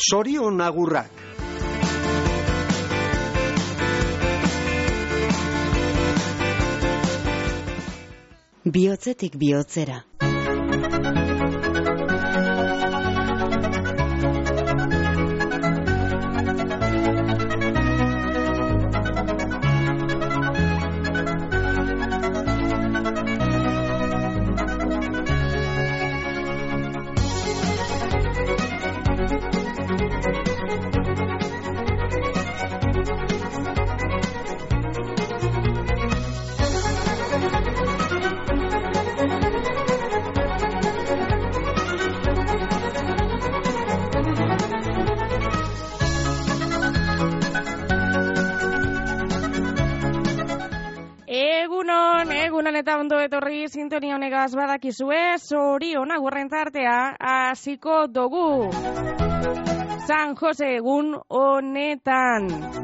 Zorion agurrak. Bihotzetik bihotzera. Eta ondo etorri sintonia honegaz badakizue, zorion agurren tartea hasiko dugu. San Jose egun honetan.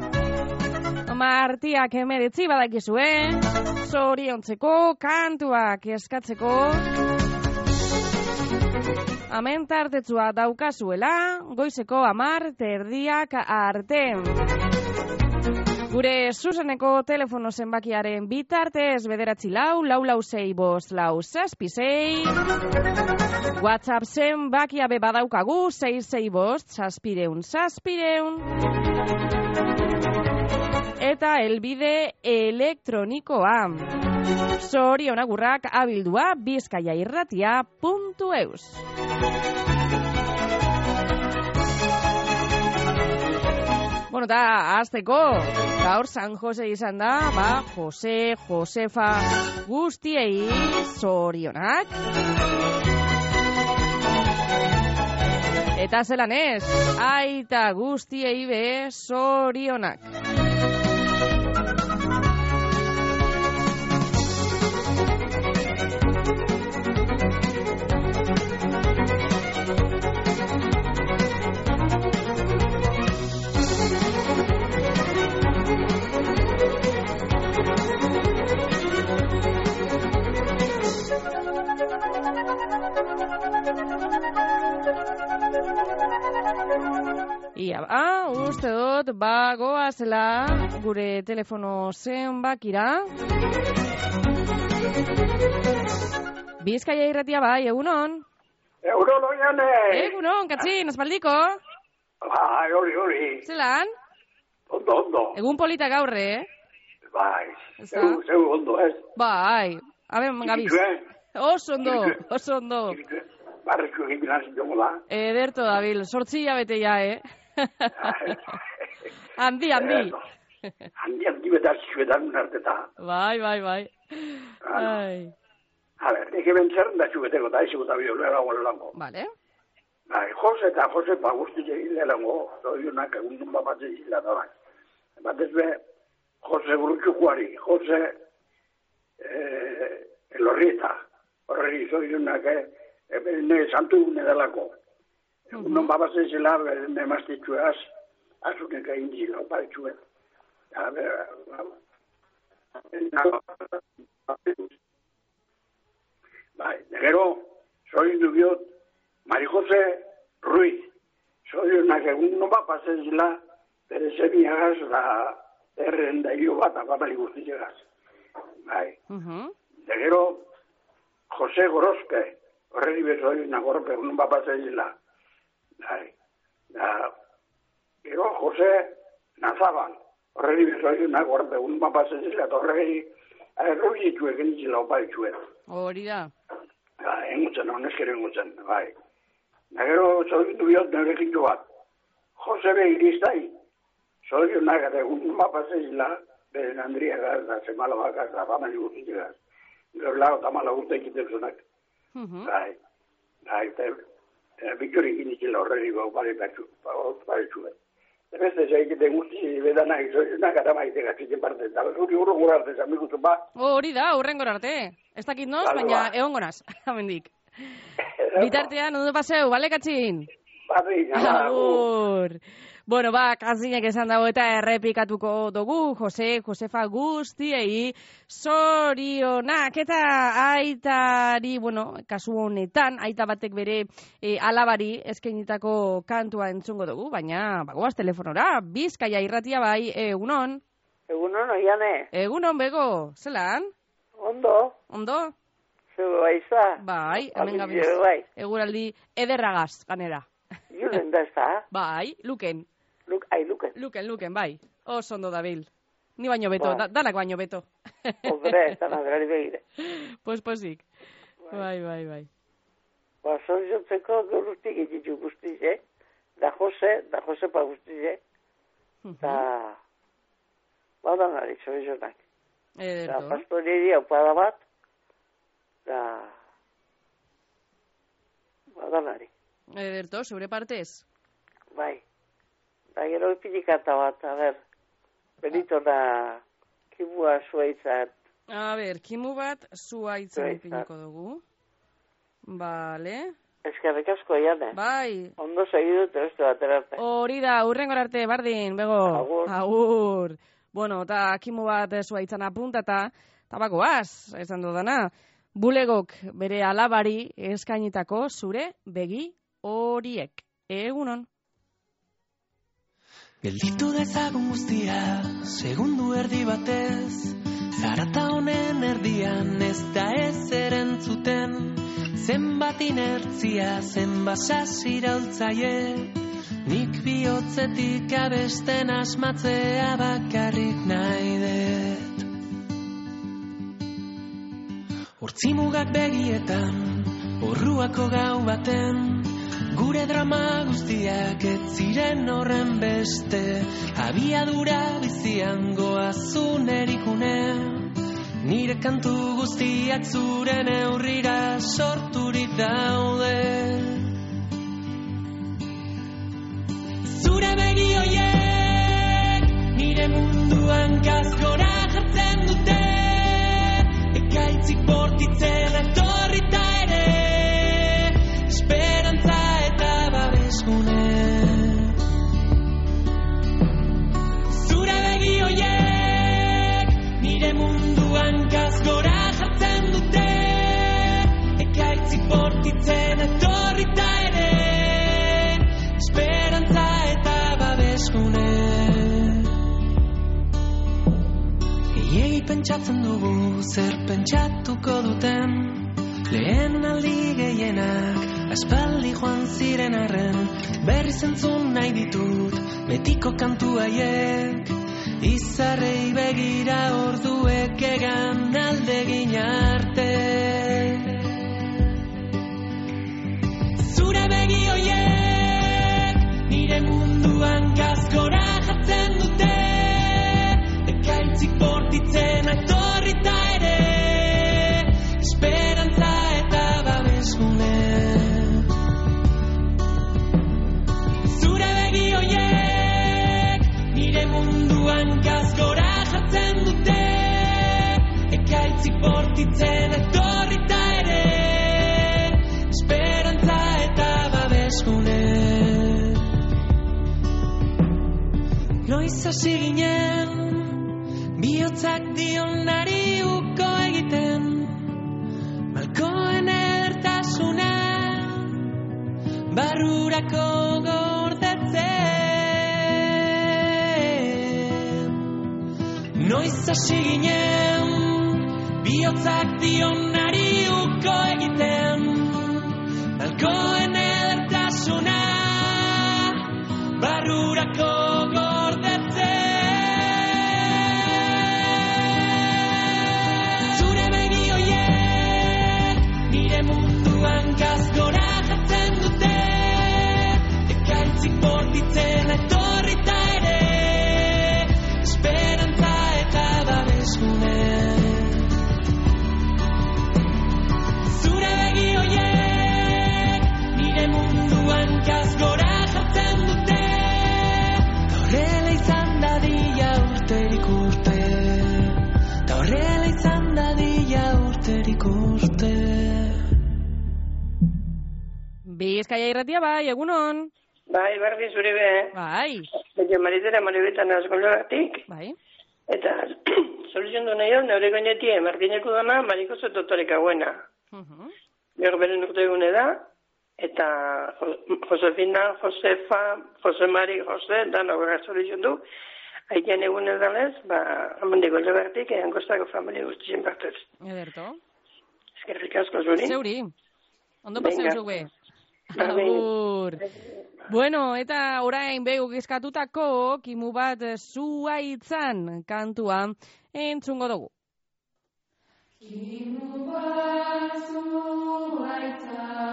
Martiak 19 badakizue, zoriontzeko kantuak eskatzeko. Hemen tartetzua daukazuela, goizeko 10:00 arte. Gure zuzeneko telefono zenbakiaren bitartez 944-446-466. WhatsApp zenbakia be badaukagu 665-700-700. Eta elbide elektronikoa zorionagurrak@bizkaiairratia.eus. Bueno, eta hasteko, gaur San Jose izan da, Jose, Josefa guztiei zorionak. Eta zelan ez, aita guztiei be zorionak. Uste dut, goazela gure telefono zenbakira. Bizkaia irratia bai, egunon? Egunon, oiane! Egunon, katxin, aspaldiko? Bai, hori. Zelan? Ondo. Egun polita gaurre, Bai, zeu ondo, ez? Bai, haben gabiz. Oso ondo. Barriko egin nazin dugu da. Ederto dabil, 8 hilabete ja, Handi. Handi betazioetan unarteta. Bai. A ber, nike bentzaren da txugeteko eta aizu eta biolera lango. Vale. Bai, Jose eta Josepa guzti egin lehengo, zorionak egun dun bapatzen zila da bai. Batez be, Jose Burutxukuari, Jose Elorrieta, horreri zorionak santu nedalako. Egun bapatzen zila, nemaztitzuaz, azunek egin zila, oparitxuen. Bai, gero, zoriondu biot, Mari Jose Ruiz, zorionak egun bapatzen zila, bere zemiagaz da erren da hilo bat apapali guztiagaz. Bai. Gero, Jose Gorospe, horreri bezorionak gorpe egun bapatzen zila. Bai. Gero, Jose Nazabal, horreri bezorionak gorpe egun bapatzen zila, eta horregi erroizitu egin zila oparitxuen. Hori da. Engutzen, honezkero engutzen, bai. Gero, zoriondu biot nerekitu bat. Jose be iriztai, zorionak eta egun bapatzen zila, beren Andriagaz, da Zemalabakaz, da famali guztiagaz. Gero lau eta mala urte egiten zunak. Bai, eta bikorik indikila horreri oparitxuen. Beste zaiketen guzti bedanak, zorionak eta maite gazitzen parte. Da, zuri urrungur arte, zamikutzen ba. Hori da, urrengor arte. Ez dakit noz, baina egongonaz, amendik. Bitartean, ondo paseu, bale katxin? Bale, agur. Bueno, kanzinek esan dago eta errepikatuko dugu, Josefa guztiei zorionak eta aitari, kasu honetan, aita batek bere alabari eskainitako kantua entzungo dugu, baina bagoaz telefonora, Bizkaia irratia bai, egunon? Egunon, oiane? Egunon, bego, zelan? Ondo? Zego baiza? Bai, hemen gabiz. Eguraldi ederragaz, ganera. Julen da ez da? Bai, Luken. Luken, bai. Oso ondo dabil. Ni baino beto, danak baino beto. Hombre, danak berari begire. Posik. Bai. Zoriotzeko gurustik egitzu guztize. Da Josepa guztize. Da badanari zoizonak. Da pastoriri aupada bat. Da badanari. Ederto, zure partez? Bai. Da gero ipilikata bat, Benito da kimua zuaitzat. Kimu bat zuaitzan ipiliko dugu. Bale. Eskerrik asko, Iane. Bai. Ondo segidu beste batera arte. Hori da, hurrengor arte, bardin, bego. Agur. Bueno, eta kimu bat zuaitzan apuntata, tabakoaz, esan dudana. Bulegok bere alabari eskainitako zure begi horiek. Egunon. Gelditu dezagun guztia, segundu erdi batez, zarata honen erdian ez da ez erantzuten, zenbat inertzia, zenbat sasiraultzaie, nik bihotzetik abesten asmatzea bakarrik nahi dut. Hortzimugak begietan, orruako gau baten, gure drama guztiak ez ziren horren beste, abiadura bizian goazun erikune, nire kantu guztiak zure neurrira sorturik daude. Zure begi hoiek, nire munduan gazkora jartzen dute, ekaitzik bortitzen etorrita ere, esperantza eta babesgune. Zure begi hoiek, nire munduan gazgora jartzen dute, ekaitzik bortitzen etorrita ere, esperantza eta babesgune. Gehiegi pentsatzen dugu zer pentsatuko duten, lehen aldi gehienak aspaldi joan ziren arren, berriz entzun nahi ditut betiko kantu haiek, izarrei begira orduek egan aldegin arte. Zure begi hoiek, nire munduan gazkora jartzen dute, ekaitzik bortitzen etorrita ere, esperantza eta babesgune. Zure begi hoiek, nire munduan gazgora jartzen dute, ekaitzik bortitzen etorrita ere, esperantza eta babesgune. Noiz hasi ginen, bihotzak dionari uko egiten, malkoen edertasuna, barrurako gordetzen. Noiz hasi ginen, bihotzak dionari uko egiten, malkoen edertasuna, barrurako gordetzen. Gazgora jartzen dute, ekaitzik bortitzen etorrita ere, esperantza eta babesgune. Zure begi hoiek, nire munduan gazgora jartzen dute, horrela izan dadila urterik urte, horrela izan dadila urterik urte. Bizkaia irratia bai, egunon. Bai, berdi zure be. Bai. Maritera Maribeta Nazgolagatik. Bai. Eta soluziondu nahi hau, neure goinetie, Martineko dama, Mariko Zototorek hauena. Gero beren urte egune da, eta Josefina, Josefa, Jose Mari, Jose, da nogara soluziondu. Haitean egun edalez, amandiko legartik, kostako familia guztien partez. Ederto. Eskerrik asko zuri. Zeuri. Ondo paseu zube. Agur. Bueno, eta orain begu gizkatutako kimu bat zuaitzan kantua entzungo dugu. Kimu bat zuaitzan.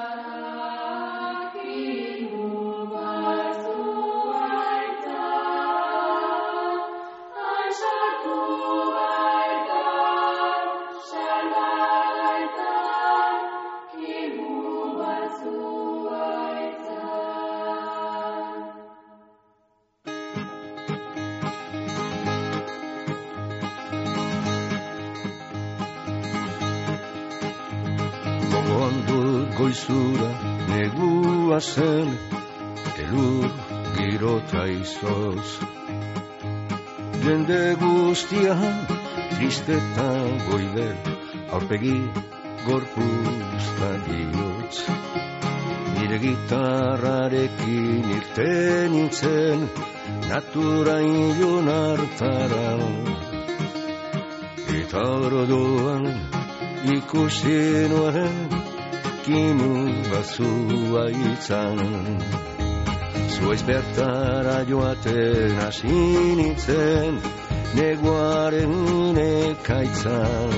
Goizura negua zen, elur girota izoz. Jende guztia tristetan goibel, aurpegi gorpuzta bihotz. Nire gitarrarekin irten nintzen, natura ilun hartara. Eta orodoan ikusi nuen, kimu bat zuaitzan. Zuaiz bertara joaten hasi nintzen, neguaren ekaitzan.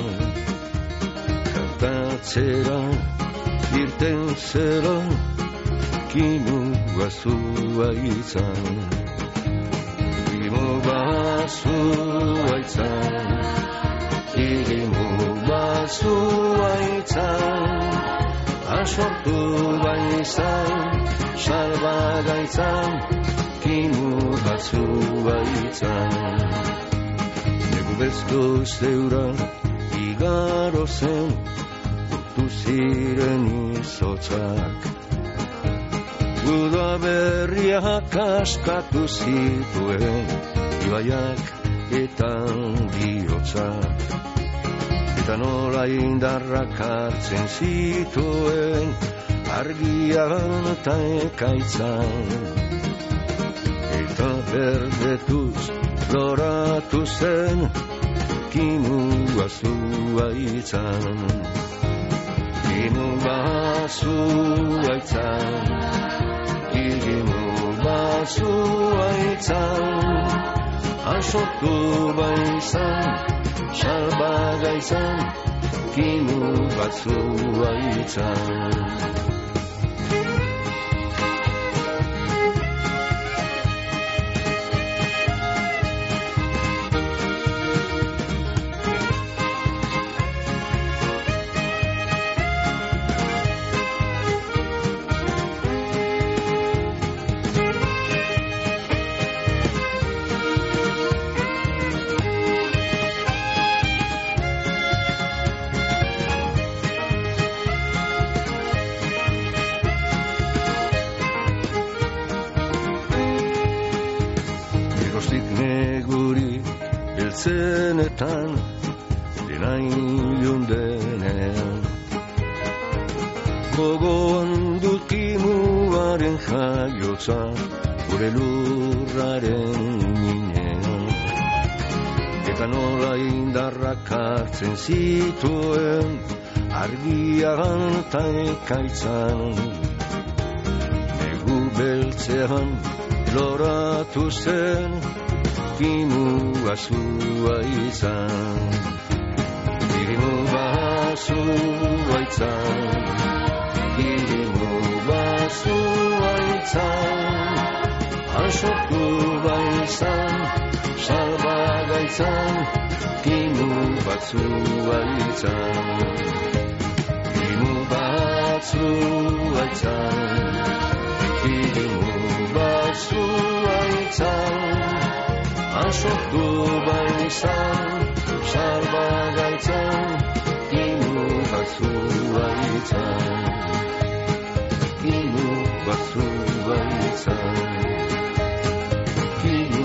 Kantatzera irten zera, kimu bat zuaitzan. Kimu bat zuaitzan, kimu bat zuaitzan. Sortu baizan, salbagaitzan, kimu batzu baitzan. Negu bezko zeura igaro zen, urtu ziren izotzak. Uda berriak askatu zituen, ibaiak eta bihotzak. Eta nola indarrak hartzen zituen, argian eta ekaitzan. Eta berdetuz loratu zen, kimu bazuaitzan. Kimu bazuaitzan, kimu bazuaitzan. Asortu baizan, salbagaitzan, kimu bat zuaitzan. Zenetan, dena ilun denean. Gogoan dut kimuaren jaiotza, gure lurraren minean. Eta nola indarrak hartzen zituen, argian eta ekaitzan. Negu beltzean loratu zen, kimu bazuaitzan. Kimu bazuaitzan, kimu bazuaitzan. Asortu baizan, salbagaitzan, kimu bazuaitzan. Kimu bazuaitzan, kimu bazuaitzan. Asortu baizan, salbagaitzan, kimu bazuaitzan. Kimu bazuaitzan, kimu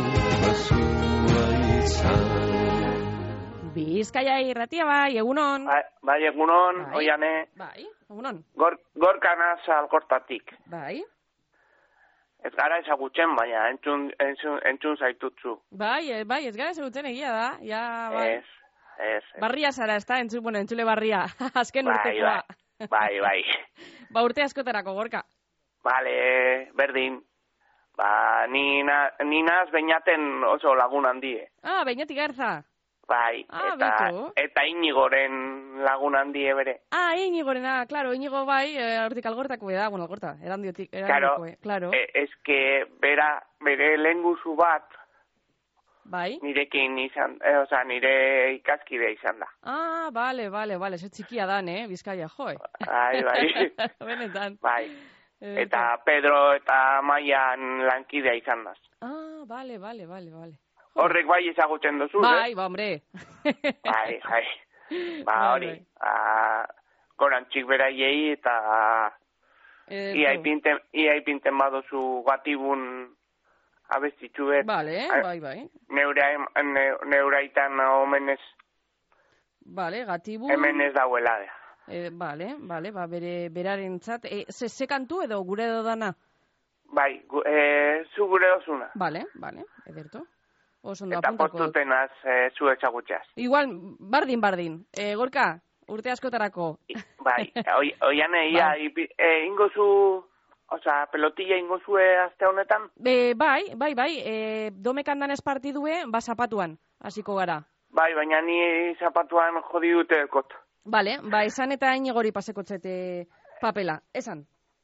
Bizkaia irratia bai, egunon. Bai, egunon, Bai. oiane, Bai, egunon. gorkanaz alkortatik. Bai. Ez gara ezagutzen, baina entzun zaitutzu. Bai, ez gara ezagutzen egia da. Ja, bai. Ez. Barria zara, ez da? Entzule barria. Azken urtekoa. Bai. Ba, urte askotarako, Gorka. Bale, berdin. Ba, ni naz beinaten oso lagun handie. Ah, Beñati Garza. Bai, beto. eta Inigoren lagun handie bere. Ah, Iñigorena, claro, Iñigo bai, hortik algortako da, bueno, algorta, erandiotik, claro. Ez que bere lehenguzu bat, bai. nirekin izan, nire ikaskide izan da. Ah, vale, ze txikia dan, Bizkaia, joe. Bai. Benetan. Bai. Eta Pedro eta Maian lankidea izan daz. Ah, vale. Horrek bai ezagutzen duzu, Bai, ba, hombre. Bai. Ba, hori. Gorantxik beraiei eta ia ipinten badozu gatibun abestitxuet. Vale, bai. Neuraitan omenez. Vale, gatibun. Hemen ez dauela. Vale, ba, beraren txat. Ze kantu edo gure edo dana? Bai, zu gure dozuna. Vale, ederto. Eta postutenaz zu ezagutxeaz. Igual, bardin. Gorka, urte askotarako. Bai, oiane, ia, ingozu, pelotilla ingozue azte honetan? Bai. Domekan danez partidue, ba, zapatuan, hasiko gara. Bai, baina ni zapatuan jodi dute ekot. Vale, ba, esan eta Inigori pasekotzete papela, esan.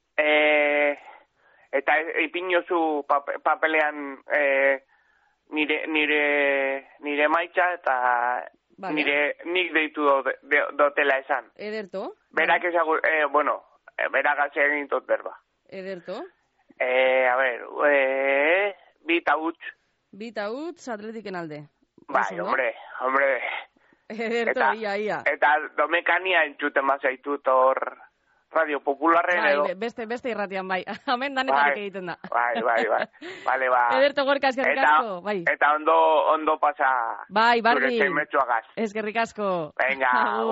Eta ipinozu papelean nire maitza eta nik deitu dotela esan. Ederto. Berak ezagur, berak egin dut berba. Ederto. A ver, bita utz Atletiken alde. Bai, hombre. Ederto, ia. Eta domekania entzuten bazaitut hor Radio Popularren edo. Beste irratian, bai. Hemen danetarik egiten da. Bai. Vale, ba. Ederto, Gorka, eskerrik asko. Bai. Eta ondo pasa. Bai, barri. Zure zemetxuagaz. Eskerrik asko. Venga,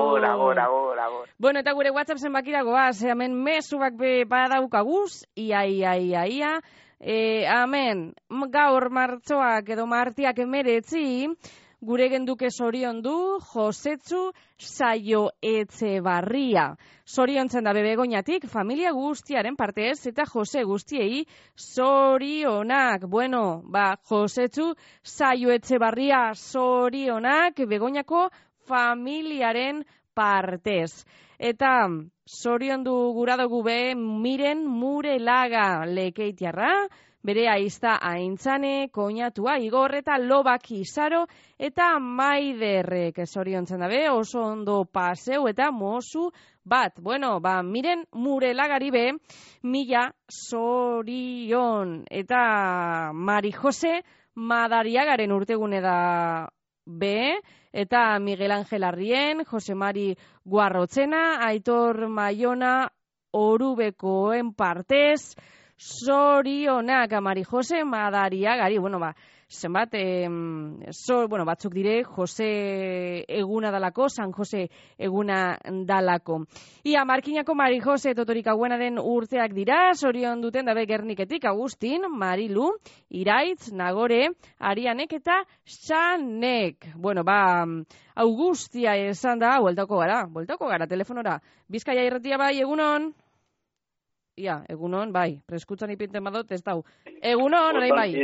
agur. Bueno, eta gure WhatsApp zenbakira goaz, hemen mezuak badaukaguz, ia. Hemen, gaur martxoak edo martiak 19, gure genduke zorion du Josetzu Saio Etxebarria. Zoriontzen da Begoñatik, familia guztiaren partez eta Jose guztiei zorionak. Bueno, ba, Josetzu Saio Etxebarria zorionak Begoñako familiaren partez. Eta zorion du gura dugu Miren Murelaga Lekeitiarra, bere aizta Aintzane, koñatua Igor eta Lobak Izaro eta Maiderrek zoriontzen dabe, oso ondo paseu eta mozu bat. Bueno, ba, Miren Murelagari mila zorion. Eta Mari Jose Madariagaren urtegune da eta Miguel Ángel Arrien, Jose Mari Guarrotzena, Aitor Maiona Orubekoen partez, zorionak Mari Jose Madariagari. Bueno, ba, zenbat, batzuk dire Jose eguna dalako, San Jose eguna dalako. Ia, Markinako Mari Jose Totorik Hauenaren urteak dira, zorion duten dabe Gerniketik, Agustin, Marilu, Iraitz, Nagore, Arianek eta Xanek. Bueno, ba, Augustia esan da, bueltako gara, telefonora. Bizkaia irratia bai, egunon? Ia, egunon, bai. Preskutzan ipinten badot, ez dau. Egunon, orain bai.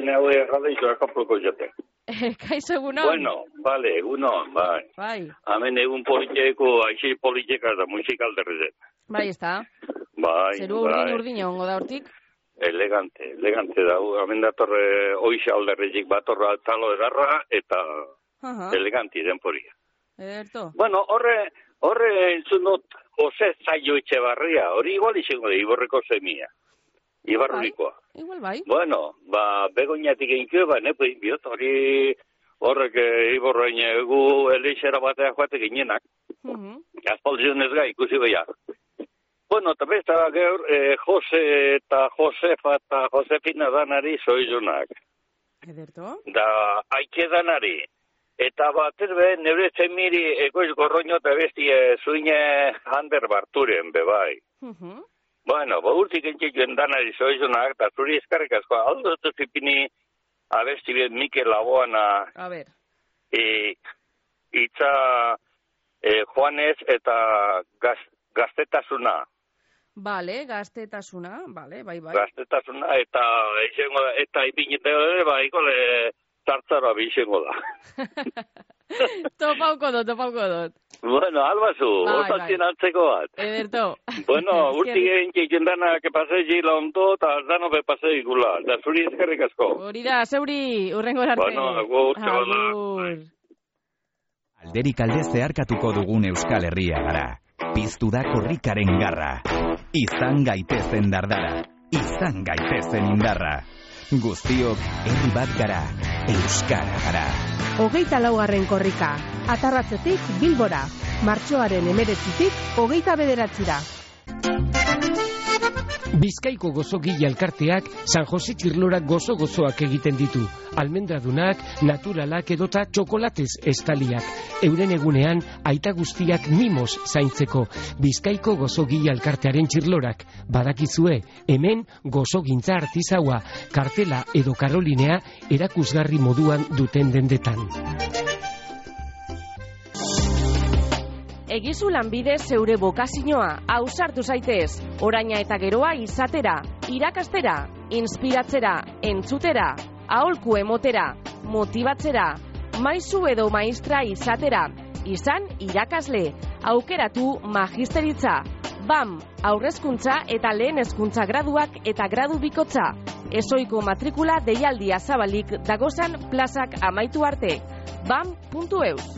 Kaixo, egunon. Bueno, vale, egunon, bai. Bai. Hemen egun politieko, aixi politika da, musikalderdek. Bai, ez da. Bai, zeru urdin ongo da hortik. Elegante da. Hemen datorre oixa alderretik batorra talo edarra eta eleganti denporia. Ederto. Bueno, horre entzun dut Jose Saio Etxebarria, hori igual izango da, Iborreko semia. Ibarrurikoa. Igual bai. Bueno, ba, Begoñatik einkio, ba, biot, hori horrek Iborrein egu elixera batea joate ginenak. Aspaldion ez gai, ikusi beha. Bueno, eta besta gaur, Jose eta Josefa eta Josefina danari zoizunak. Ederto. Da, aike danari. Eta batez be, neure zemiri egoiz gorroño eta besti zuine hander barturen, bebai. Bueno, urtik entzik joen danari zoizunak, eta zuri eskarrik asko, aldo dut zipini abesti bet Mikel Laboana. A ver. Itza Juanes eta gaztetasuna. Vale, gaztetasuna, vale, bai. Gaztetasuna eta ipinite ere, ikole zartzara bizengo da. Topauko dut. Bueno, albazu, osatzen antzeko bat. Ederto. Bueno, urtik egin txikendana pasei ondo, eta dano be pasei gula. Da zuri eskerrik asko. Hori da, zeuri, urrengo arte. Bueno, agur. Alderik alde zeharkatuko dugun Euskal Herria gara. Piztu da korrikaren garra. Izan gaitezen dardara. Izan gaitezen indarra. Guztiok herri bat gara. Euskara gara. 24. korrika. Atarratzetik Bilbora. Martxoaren 19tik 29ra. Bizkaiko gozogile elkarteak San Jose txirlorak gozoak egiten ditu. Almendradunak, naturalak edota txokolatez estaliak. Euren egunean aita guztiak mimos zaintzeko. Bizkaiko gozogile elkartearen txirlorak. Badakizue, hemen gozogintza artizaua, kartela edo karolinea erakusgarri moduan duten dendetan. Egizu lanbide zeure bokazioa, ausartu zaitez, oraina eta geroa izatera, irakastera, inspiratzera, entzutera, aholku emotera, motibatzera, maizu edo maistra izatera, izan irakasle, aukeratu magisteritza, BAM, aurrezkuntza eta lehen hezkuntza graduak eta gradu bikotza, ezoiko matrikula deialdia zabalik dagozan plazak amaitu arte, bam.eus.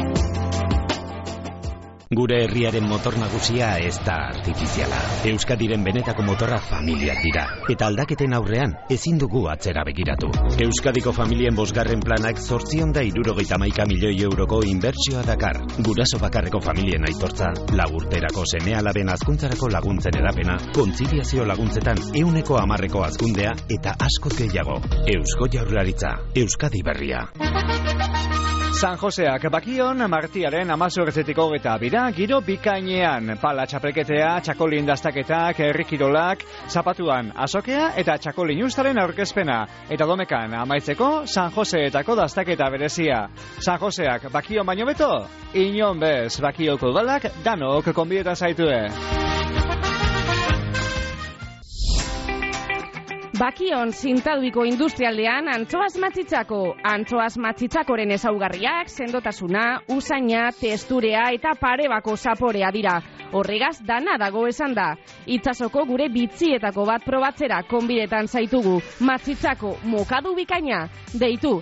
Gure herriaren motor nagusia ez da artifiziala. Euskadiren benetako motorra familiak dira. Eta aldaketen aurrean ezin dugu atzera begiratu. Euskadiko familien 5. planak 871 milioi euroko inbertsioa dakar. Guraso bakarreko familien aitortza, 4 urterako seme-alaben hazkuntzarako laguntzen edapena, kontziliazio laguntzetan 110% hazkundea eta askoz gehiago. Eusko Jaurlaritza, Euskadi berria. San Joseak bakion martiaren 18-22 giro bikainean, pala txapelketea, txakolin daztaketak, herrikirolak, zapatuan azokea eta txakolin ustaren aurkezpena. Eta domekan amaitzeko San Joseetako daztaketa berezia. San Joseak bakion baino beto, inon bez bakioko udalak danok konbidetan zaitue. Bakion zintaduiko industrialdean antzoaz matzitzakoren ezaugarriak, sendotasuna, usaina, testurea eta parebako zaporea dira. Horregaz dana dago esan da. Itsasoko gure bitzietako bat probatzera konbidetan zaitugu. Matzitzako mokadu bikaina. Deitu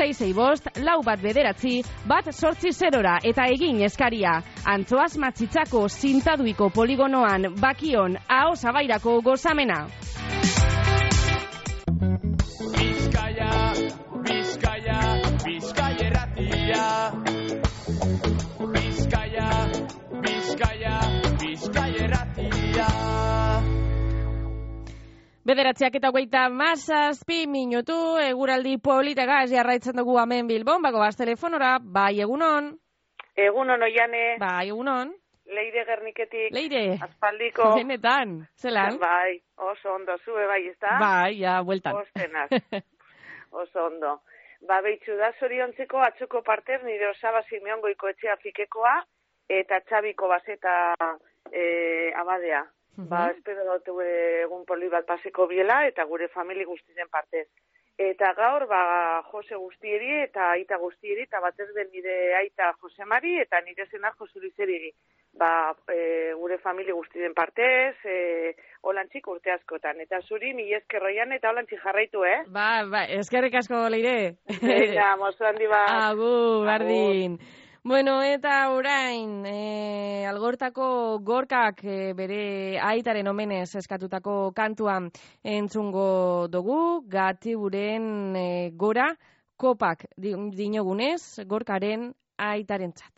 665-419-180 eta egin eskaria. Antzoaz matzitzako zintaduiko poligonoan bakion aho zabairako gozamena. Bizkaia erratia. Bizkaia erratia. 9:27 eguraldi politagaz jarraitzen dugu hemen Bilbon, bagoaz telefonora, bai egunon. Egunon oiane. Bai egunon. Leire Gerniketik. Leire. Aspaldiko. Benetan, zelan? Bai, oso ondo, zue bai, ez da? Bai, ja, bueltan. Ostenaz. Oso ondo. Beitzu da zoriontzeko atzoko partez nire Osaba Simeongoiko etxea fikekoa eta Txabiko Baseta abadea. Espero dut egun poli bat paseko biela eta gure famili guztien partez. Eta gaur, Jose guztieri eta aita guztieri eta batez den nire aita Josemari eta nire zenar Josulizeri. Gure famili guztien partez, holantzik urte askotan. Eta zuri, mil eskerroian eta holantzik jarraitu, eskerrik asko, Leire. Venga, mozo handi bat. Agur, bardin. Bueno, eta orain, Algortako Gorkak bere aitaren omenez eskatutako kantuan entzungo dugu, Gatiburen gora, kopak dinogunez, Gorkaren aitarentzat.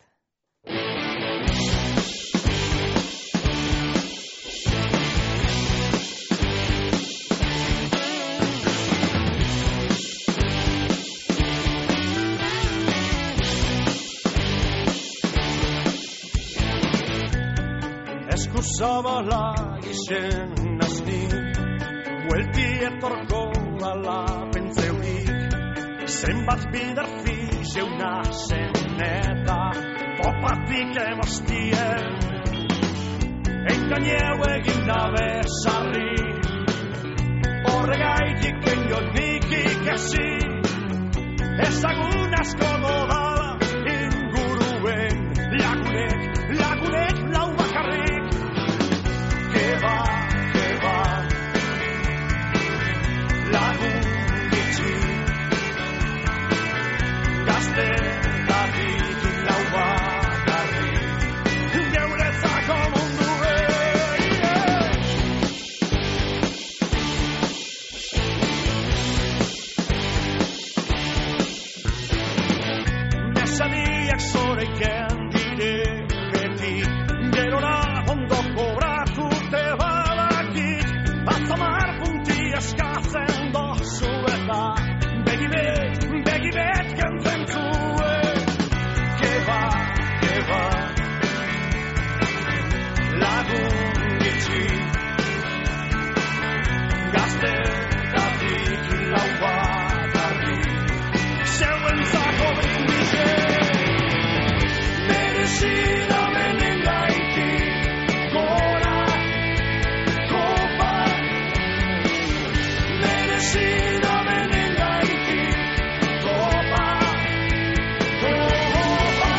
zabala izen nazni, buelti etorko ala pentzeurik, zenbat bidar fizeuna zen eta popatik emostien, engaineu egin dabe sarri, horregaitik engot nik ikasi, ezagun asko dodala inguruen, lagunek lau bakarrik, keba, lagun gitzi, gazte datik lau bakarrik, geuretzako zoreiken dire beti, gerora ondo kobratu badakit, atzamar punti eskatzen dozu eta begibet kentzen zuen, keba, lagun gitzi, gazte datik lau bakarrik, zeuentzako brindise. Merecida menengaiti, gora, kopa. Merecida menengaiti, kopa, kopa.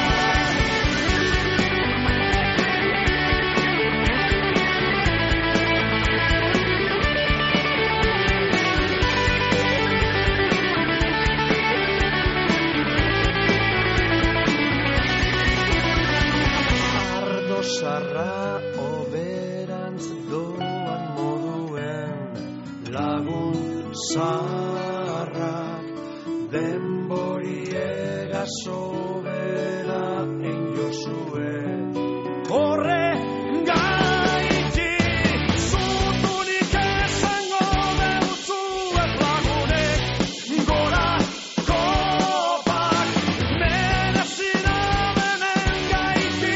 Sarra oberantz doan moduen, lagun zaharrak denboriega sobera enjozuen. Horre gaiti zutunik esango deutzuet lagunek, gora kopak, merezina benen gaiti.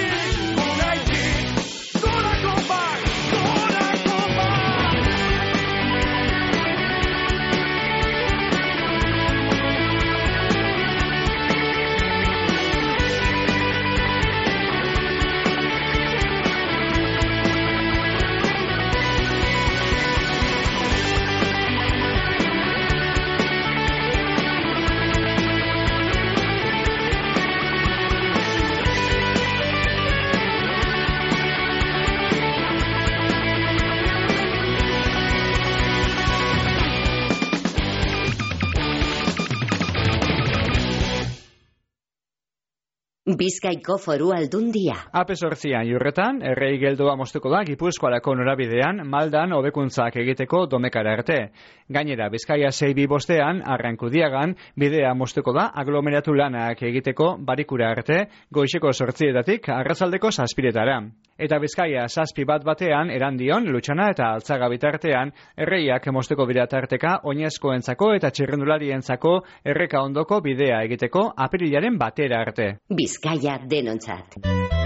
Bizkaiko Foru Aldundia. AP8 Iurretan, errei geldoa moztuko da Gipuzkoarako norabidean maldan hobekuntzak egiteko Domekara arte. Gainera, Bizkaia 6-2 Arrankudiagan bidea moztuko da aglomeratu lanak egiteko Barikura arte, goizeko 8 arratsaldeko 7. Eta Bizkaia 7-1 Erandion, Lutxana eta Altzaga bitartean erreiak moztuko bidea tarteka oinezkoentzako eta txirrendularientzako erreka ondoko bidea egiteko apirilaren 1 arte. Bizkaia denontzat.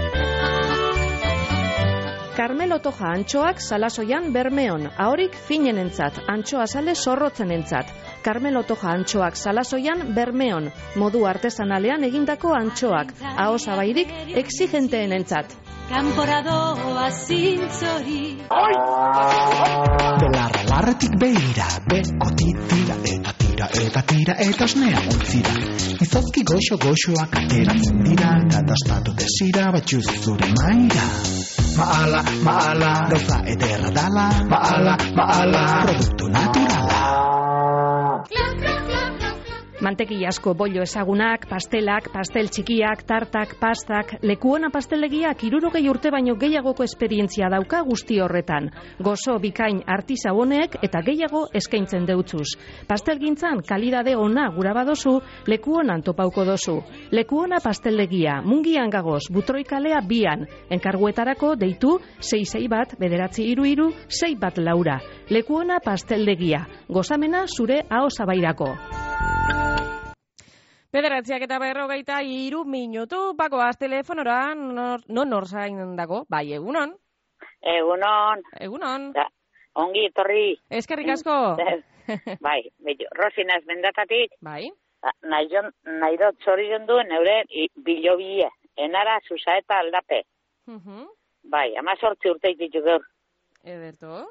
Carmelo Toja antxoak Salasoian Bermeon, ahorik finenentzat, antxoa sale zorrotzenentzat. Carmelo Toja antxoak Salasoian Bermeon, modu artesanalean egindako antxoak, ahoz abairik exigenteenentzat. Kanporadoa zintzori. Belarra larretik behira, bekoti tira eta osnea ontzira. Izozki goxoak ateratzen dira, kataspatu desira batxuz zure maira. Maala, gauza ederra dala, maala, produktu naturala. Manteki asko bollo ezagunak, pastelak, pastel txikiak, tartak, pastak, Lekuona pastelegiak 60 urte baino gehiagoko esperientzia dauka guzti horretan. Gozo bikain artisau honek eta gehiago eskaintzen deutzuz. Pastelgintzan kalidade ona gura badozu, Lekuonan topauko dozu. Lekuona pastelegia, Mungian gagoz, Butroikalea 2an. Enkarguetarako deitu 661-33-614. Lekuona pastelegia, gozamena zure ahosabairako. 9:43 minutu, bagoaz telefonora, nor zain dago, bai egunon. Egunon. Egunon. Ongi etorri. Eskerrik asko. Bai, Rosinaz mendatatik. Bai. Nahi dut zorion duen eure bilobie. Enara, Susa eta Aldape. Bai, 18 urteik ditu gaur. Ederto.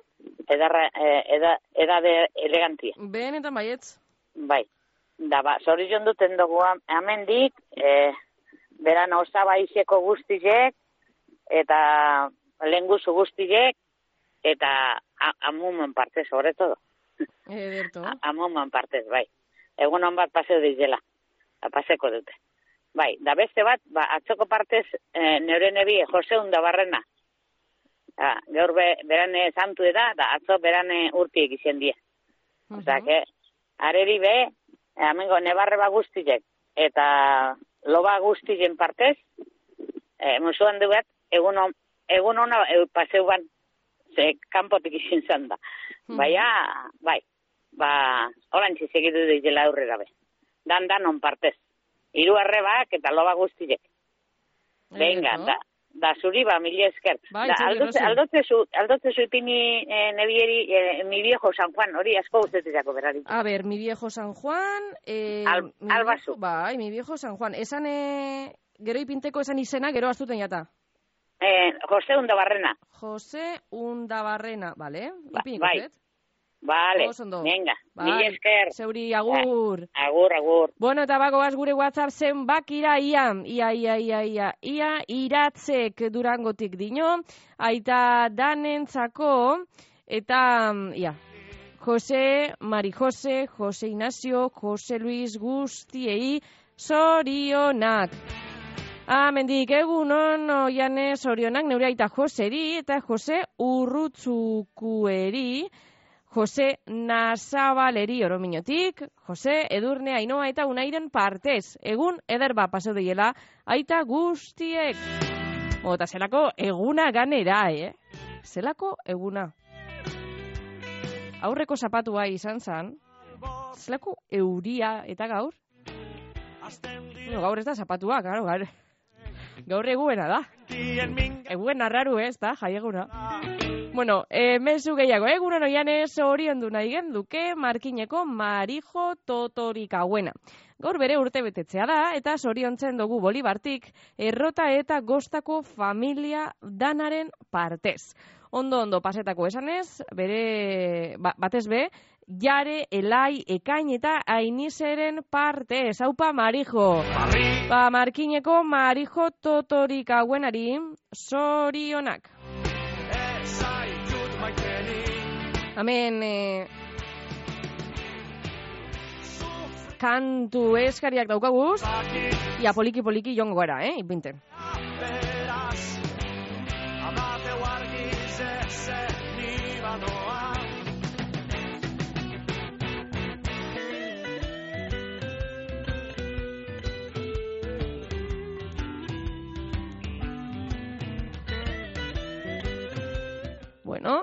Edade elegantia. Benetan baietz. Bai. Da, zorion duten dugu amendik, beran osaba izeko guztizek, eta lenguzu guztizek, eta amumen partez, sobre todo. Ederto. Amumen partez, bai. Egunon bat paseo dizela. Paseko dute. Bai, da beste bat, atzoko partez, neure nebi, Jose Undabarrena. Gaur berane santu da atzo berane urtiek izan die. Osa, que, areri be, amengo nebarreba guztizek, eta loba guztizen partez, musuan duet, egun hona paseu ban, ze kanpotik izin zan da. Baina, bai, horantzi segitu dizela aurrera be. Dan on partez. Hiru arrebak eta loba guztizek. Venga, da zuri mila esker. Aldotze zu ipini nebieri, mi viejo San Juan, hori asko ustetizako berari. A ver, mi viejo San Juan... Albazu. Bai, mi viejo San Juan. Esan, gero ipinteko esan izena, gero astuten jata. Jose Undabarrena. Jose Undabarrena, bale? Ipiniko zet? Vale, venga, mila esker. Zeuri, agur. Agur. Bueno, eta bagoaz gure WhatsApp zenbakira ia iratzek Durangotik dino, aita danentzako, eta, Jose, Mari Jose, Jose Ignacio, Jose Luis guztiei, zorionak. Mendik, egunon, oiane zorionak, neure aita Joseri, eta Jose Urrutzukueri, Jose Nazabaleri orominotik, Jose Edurne Ainoa eta Unairen partez. Egun ederba paseo deiela, aita guztiek. Eta zelako eguna ganera, Zelako eguna. Aurreko zapatua izan zan, zelako euria eta gaur? Gaur ez da zapatua, gaur eguena da. Eguen arraru ez da, jaieguna. Bueno, mezu gehiago, egunon oianez horion du nahi genduke Markineko Marijo Totorikauena. Gaur bere urte betetzea da, eta zoriontzen dugu Bolibartik, Errota eta Gostako familia danaren partez. Ondo pasetako esanez, bere batez be, Jare, Elai, Ekain eta Ainizeren partez. Haupa Marijo. Markineko Marijo Totorikauenari, zorionak. Hemen kantu eskariak daukaguz, ia poliki jongo gara, ipinten. Bueno,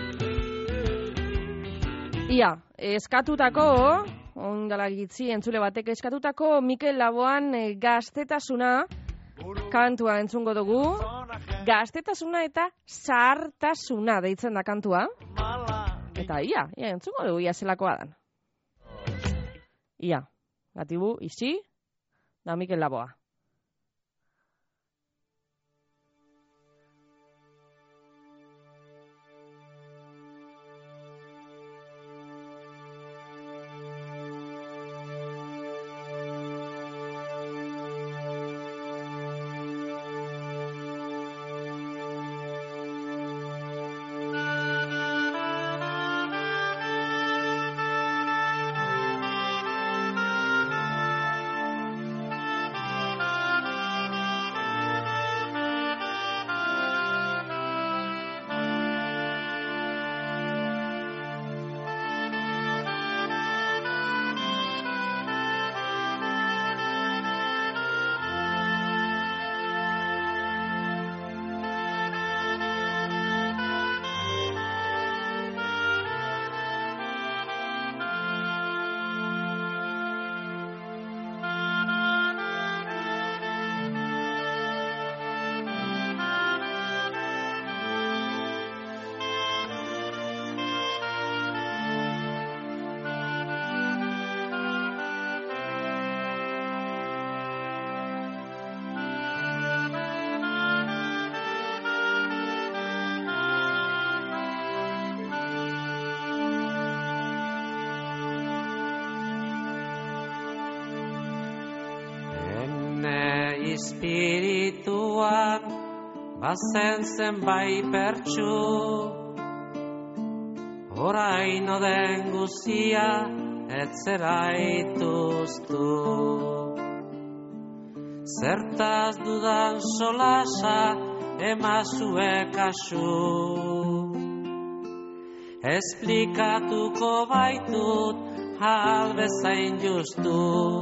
ia, eskatutako, ondala gitzi entzule batek eskatutako Mikel Laboan gaztetasuna kantua entzungo dugu. Gaztetasuna eta zahartasuna deitzen da kantua. Eta ia entzungo dugu, ia zelakoa dan. Ia, gatibu, izi, da Mikel Laboa. espirituan bazen zenbait pertsu, orain oden guzia etzera ituztu. Zertaz dudan solasa emazue kasu, esplikatuko baitut hal bezain justu,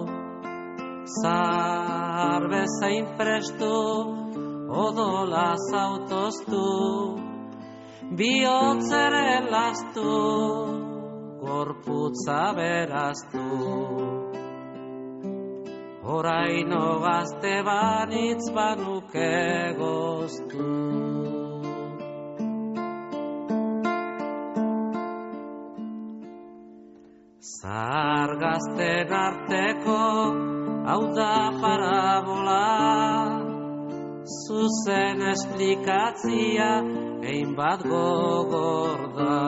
zahar bezain prestu, odolaz autoztu, bihotzere lastu, gorputza beraztu. Oraino gazte banitz banuke goztu. Zahar gazten arteko hau da parabola, zuzen esplikatzia egin bat gogor da.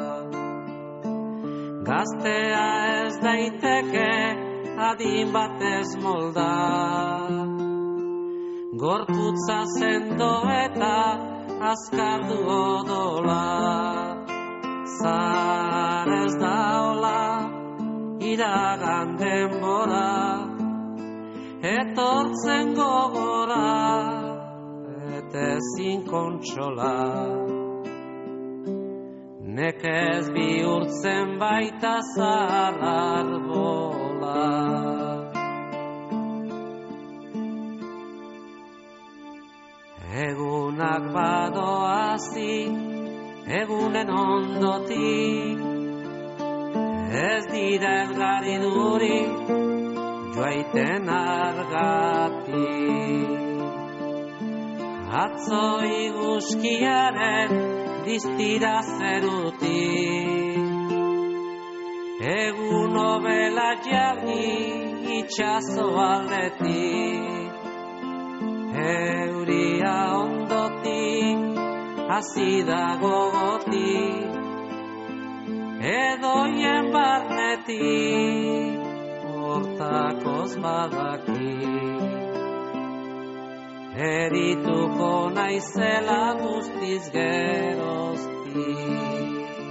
Gaztea ez daiteke adin batez molda, gorputza sendo eta azkardu odola. Zahar ez da hola, iragan denbora, etortzen gogora, eta ezin kontsola. Nekez bihurtzen baita zahar arbola. Egunak badoazi, egunen ondotik, ez dira elgarri duri, joaiten argatik. Atzo iguzkiaren diztira zerutik, egun obela jarri itxaso aldetik, euria ondotik, azida gogotik, edoien barnetik, hortakoz badakik. Erituko naizela guztiz geroztik.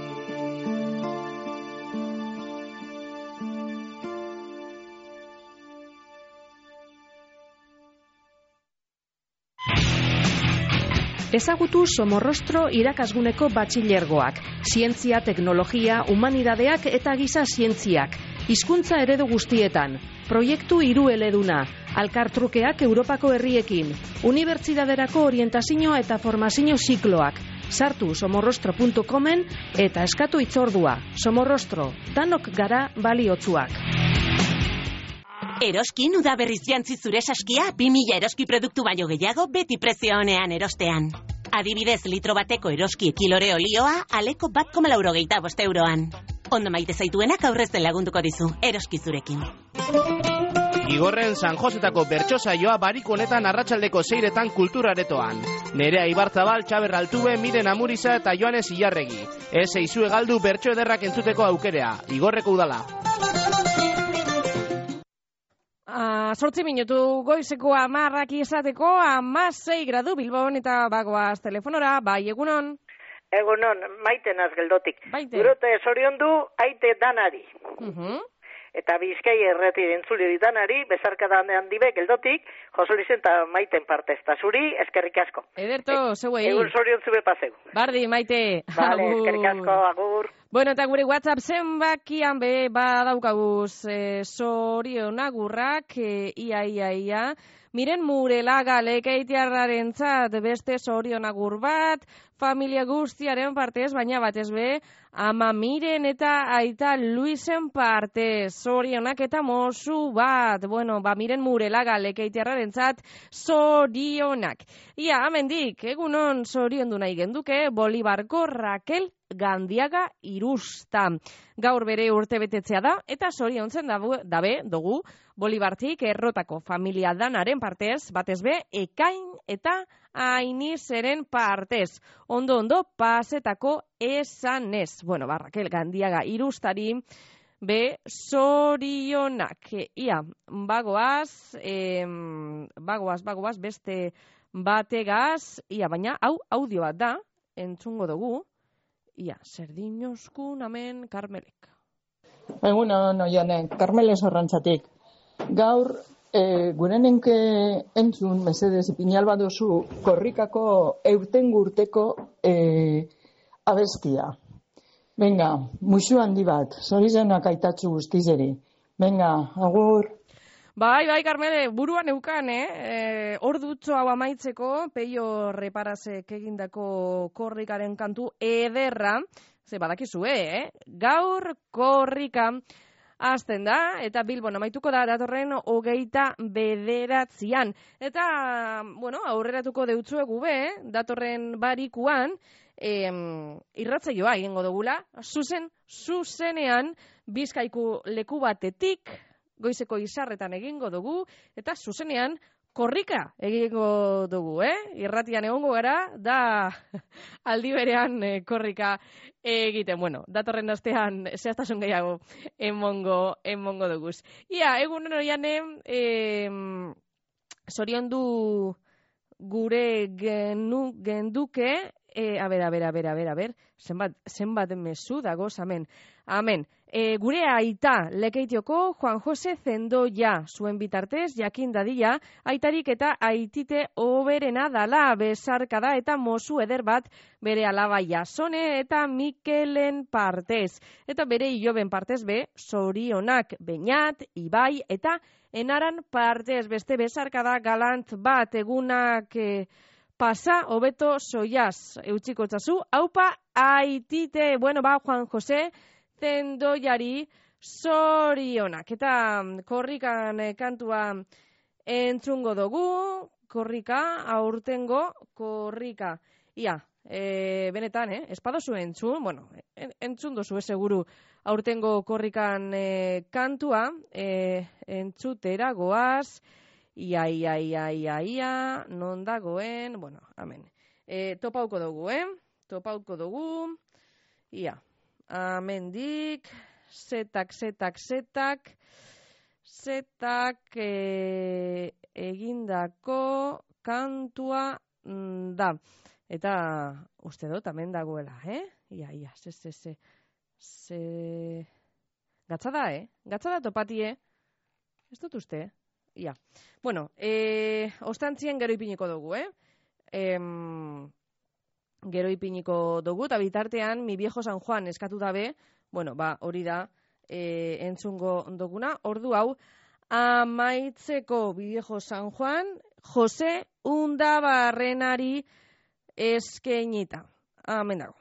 Ezagutu Somorrostro irakasguneko batxilergoak, zientzia, teknologia, humanidadeak eta giza zientziak, hizkuntza eredu guztietan, proiektu hirueleduna, alkartrukeak Europako herriekin, unibertsitaterako orientazio eta formazio zikloak. Sartu somorrostro.comen eta eskatu hitzordua. Somorrostro, danok gara baliotsuak. Eroskin udaberriz jantzi zure saskia 2000 eroski produktu baino gehiago beti prezio honean erostean. Adibidez, litro bateko eroski ekilore olioa aleko 1,85 euroan. Ondo maite zaituenak aurrezten lagunduko dizu, eroski zurekin. Igorren San Josetako bertso saioa bariko honetan arratsaldeko 6etan kulturaretoan. Nerea Ibarzabal, Txaber Altube, Miren Amuriza eta Joanes Ilarregi. Ez eizue galdu bertso ederrak entzuteko aukerea. Igorreko udala. 8 minutu goizeko 10 izateko 16 gradu Bilbon eta bagoaz telefonora, bai egunon. Egunon, maite naz geldotik. Baite. Gurote zoriondu aite danari. Eta Bizkai erreti entzuli ditanari, bezarkada handi be geldotik, Josolizen eta maiten partez. Eta zuri, eskerrik asko. Ederto, zeuei. Egun zoriontzu be pasegu. Bardi, maite. Vale, eskerrik asko, agur. Bueno, eta gure WhatsApp zenbakian be badaukaguz zorion agurrak, ia. Miren Murelaga lekeitiarrarentzat beste zorion agur bat, familia guztiaren partez, baina batez be, ama Miren eta aita Luisen partez, zorionak eta mozu bat. Bueno, Miren Murelaga lekeitiarrarentzat zorionak. Ia, amendik, egunon zoriondu nahi genduke, Bolibarko Raquel Gandiaga Irusta. Gaur bere urtebetetzea da, eta zoriontzen dabe dugu Bolibartik errotako familia danaren partez, batez be, Ekain eta Ainizeren partez. Ondo pasetako esanez. Bueno, Raquel Gandiaga Irustari, zorionak. Ia, bagoaz beste bategaz, ia, baina hau audio bat da, entzungo dugu, ia, zer dinoskun amen Karmelek. Egunon, Oiane, Karmele Sorrantzatik. Gaur, gurenenke entzun, mesedez, ipinal baduzu, korrikako eurtengurteko abestia. Venga, musu handi bat, zorizonak aitatzu guztizeri. Venga, agur. Bai, Karmele, buruan eukan, ordutxo hau amaitzeko, Peio Reparazek egindako korrikaren kantu ederra, ze badakizue, gaur korrika hasten da, eta Bilbon amaituko da datorren 29. Eta, aurreratuko deutzuegu datorren barikuan, irratsaioa egingo dugula, zuzenean Bizkaiku leku batetik, goizeko izarretan egingo dugu, eta zuzenean korrika egingo dugu, Irratian egongo gara, da aldi berean korrika egiten. Bueno, datorren astean zehaztasun gehiago emongo duguz. Ia, egun horianen, zoriondu gure genduke, a ber, zenbat mezu dagoz, amen. Gure aita Lekeitioko Juan Jose Zendoia zuen bitartez jakin dadila aitarik eta aitite oberena dala besarkada eta mozu eder bat bere alaba Jasone eta Mikelen partez. Eta bere iloben partez zorionak Beñat, Ibai eta Enaran partez beste besarkada galant bat egunak pasa hobeto soiaz eutsiko txazu. Aupa aitite, Juan Jose Zendoiari zorionak. Eta korrikan kantua entzungo dugu, aurtengo korrika. Ia, benetan, espadozu entzun, entzun dozu seguru aurtengo korrikan kantua, entzutera goaz, ia, non dagoen, amen. Topauko dugu, ia. Amendik, zetak egindako kantua da. Eta uste dut, amen dagoela, Ia, ze... Gatzada topatie? Ez dut uste, Ia. Ostantzien gero ipiniko dugu, Gero ipiniko dugu, eta bitartean, mi viejo San Juan eskatu dabe, hori da entzungo duguna. Ordu hau, amaitzeko mi viejo San Juan, Jose Undabarrenari eskenita. Amen dago.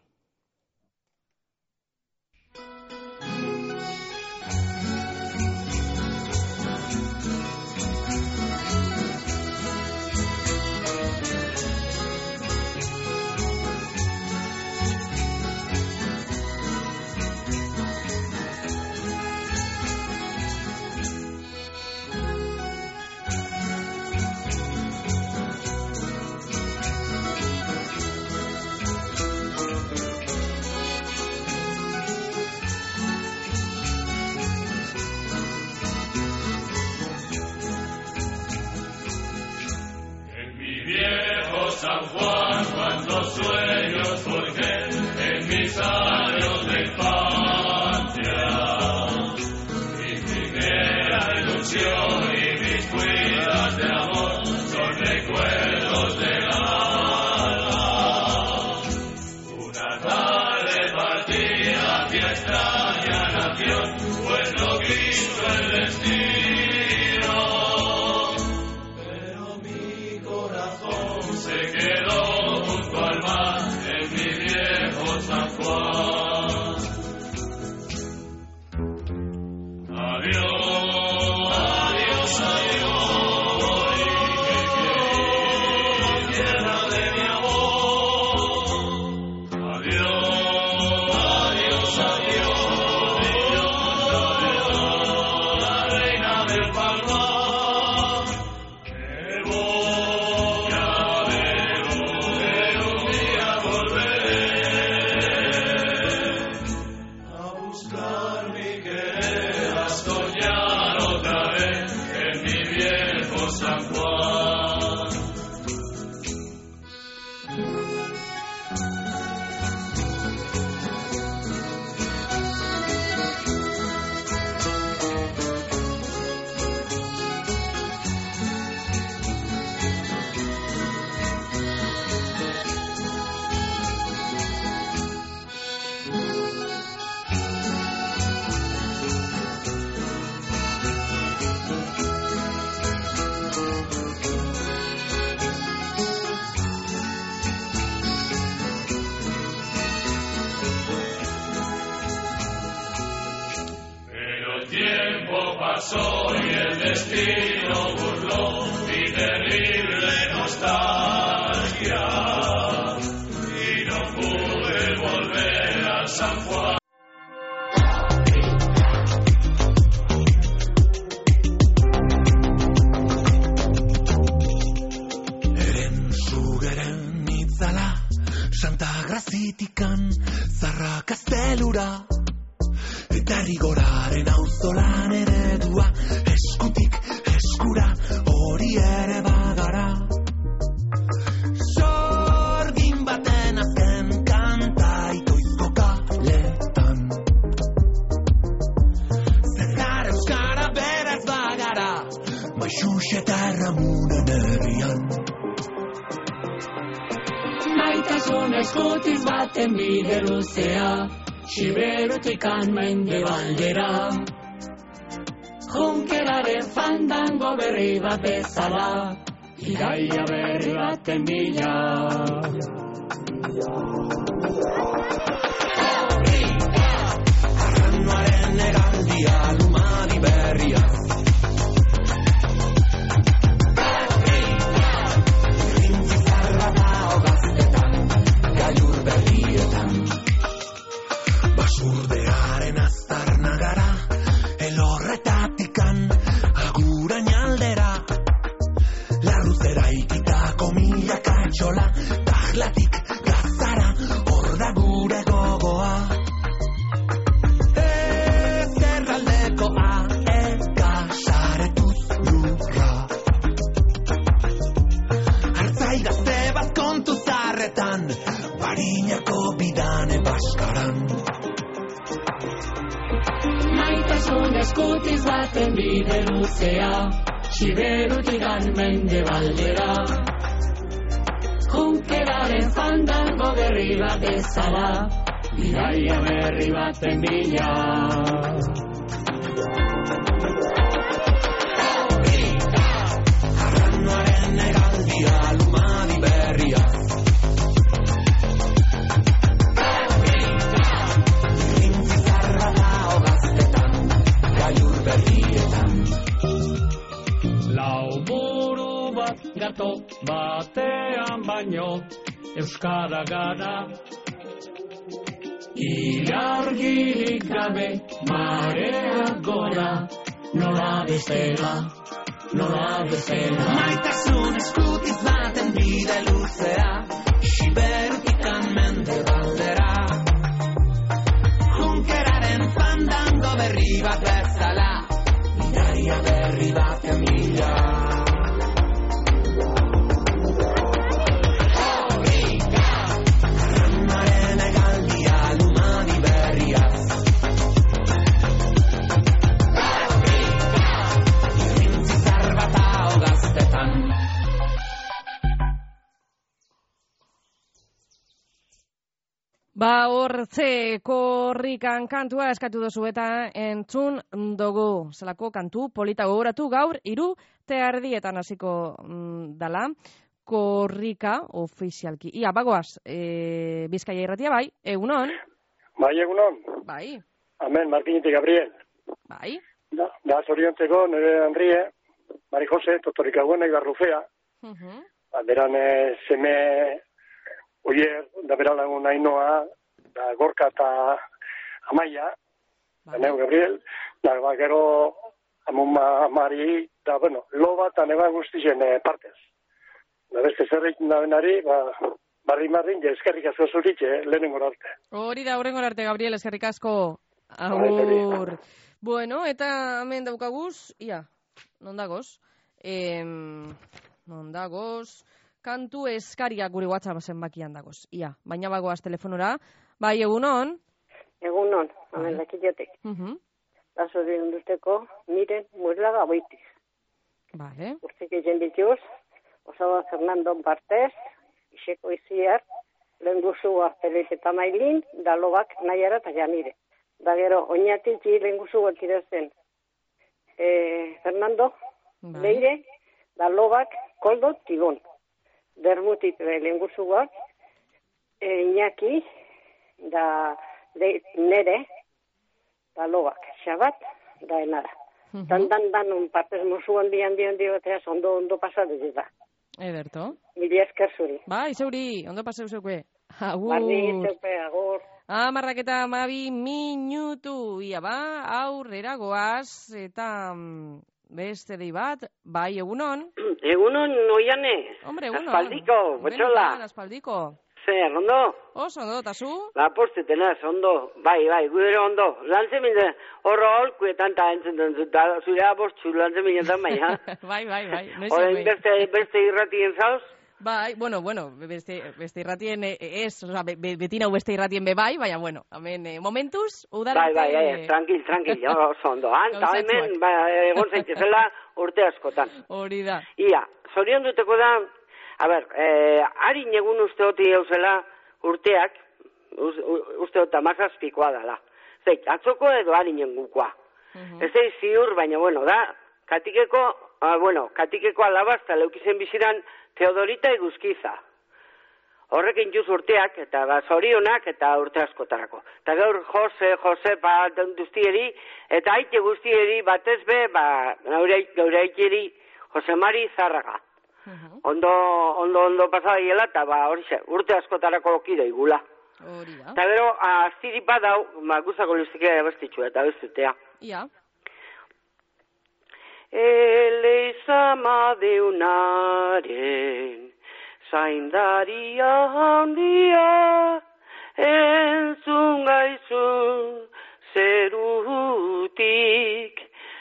San Juan, cuántos sueños forjé en mis años de infancia. Mi primera ilusión y mis cuidas de amor son recuerdos del alma. Una tarde partida hacia extraña nación, pues no quiso el destino. Pero mi corazón se quedó junto al mar en mi viejo San Juan. Adiós, adiós, adiós, y que tierra de mi amor. Adiós, adiós, adiós, soy el destino burló mi terrible nostalgia y no pude volver al San Juan. Santa Grazitikan zarra kastelura eta rigoraren auzolan eredua eskutik eskura hori ere bagara sorgin baten azken kanta itoizko kaletan zergar euskara beraz bagara Maixux eta Erramunen herrian Maitasun eskutiz baten bide luzea, Siberutik mendebaldera. Junkeraren fandango berri bat bezala, Iraia berri baten bila. Arranuaren eraldia lumadi berria. Basurdearen aztarna gara, elorretatikan agurain aldera. Larruzera ikitako milaka etxola, tajlatik gazara, hor da gure gogoa. Ezkerraldeko aeka saretuz lurra. Artzai gazte bat kontu zarretan, Barinako bidane baskaran. Maitasun eskutiz baten bide luzea, Siberutik mendebaldera. Junkeraren fandango berri bat bezala, Iraia berri baten bila. Arranuaren eraldia lumadi berria. Lauburu bat gato batean baino euskara gara. Ilargirik gabe marea gora, nola bezala, nola bezala. Maitasun eskutiz baten bide luzea, Siberutik mendebaldera. Junkeraren fandango berri bat bezala, Iraia berri baten bila. Arranuaren egaldia lumadi berriaz. Irrintzi zarbata hogaztetan. Ba, hortze korrikan kantua eskatu dozu eta entzun dugu. Zelako kantu polita gogoratu gaur, 3:30 hasiko dala. Korrika ofizialki. Ia, bagoaz, Bizkaia irratia bai, egunon? Bai, egunon. Bai. Amen, Martinitik Gabriel. Bai. Da zoriontzeko nire Henrie, Mari Jose, Totorika Buena, Ibarrufea. Beran seme oier, da beralagun Ainoa, da Gorka eta Amaia, da neu Gabriel, da gero amuma Mari, da bueno, loba eta neba guztien partez. Da beste zerrik nabenari, barri-marrin, eskerrik asko zurik, lehenengo arte. Hori da, horrengo arte, Gabriel, eskerrik asko. Agur. Bueno, eta hemen daukaguz, ia, non dagoz? Non dagoz? Kantu eskariak gure WhatsApp zenbakian dagoz. Ia, baina bagoaz telefonora. Bai, egunon? Egunon, hemen dakiotek. Da zorion duteko, miren muerlaga boitiz. Vale. Urtik egin dituz, Osaba Fernando Bartez, Iseko Iziar, Lengusua Felix eta Mailin, da Lobak Naiara eta Janire. Da gero, oinatik Lengusua kirezen Fernando, Leire, da Lobak Koldo Tibon. Dermutik Lengusuak, Iñaki, da Nere, da Lobak Xabat, da Enara. Dan partez musu handi bateaz ondo pasatu da. Ederto. Mila esker zuri. Bai, zeuri, ondo paseu zeukue. Agur. Barri, zeupe, agur. 10:12 minutu, ia ba, aurrera goaz, eta beste dei bat, bai, egunon. Egunon, Oiane. Hombre, egunon. Aspaldiko, botxola. Aspaldiko. Zer, ondo? Oso, ondo, eta zu? Postetenaz, ondo. Bai, gudero ondo. Lantzeminen, horro holkuetan ta entzenten zut, zure abortzu lantzeminetan bai, ha? Bai. Horein beste irratien zauz? Bai, bueno, beste irratien ez, oza, beti nau beste irratien bai, baina, bueno, hemen momentuz, udara... Bai, tranquil, oso ondo. Anta hemen, egon zaitezela urte askotan. Hori da. Ia, zorion duteko da, harin egun usteoti eusela urteak, usteota mazazpikoa dala. Zeit, atzoko edo harin engukoa. Ez da ziur, baina, bueno, da, katikeko alabazta leukizen biziran Teodorita Eguzkiza. Horrekin juz urteak, eta zorionak, eta urte askotarako. Eta gaur Josepa guztieri, eta aite guztieri batez be, gaur aiteri Josemari Zarraga. Ondo pasadaiela, eta horixe, urte askotarako kide igula. Eta gero, aztiripa dau, guzako luztikea abestitxua, eta bestutea. Ia. Eleizama deunaren zaindaria handia entzun gaizu zerutik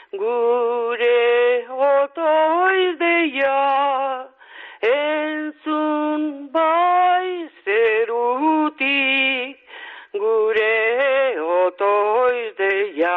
gure otoiz deia entzun bai zerutik gure otoiz deia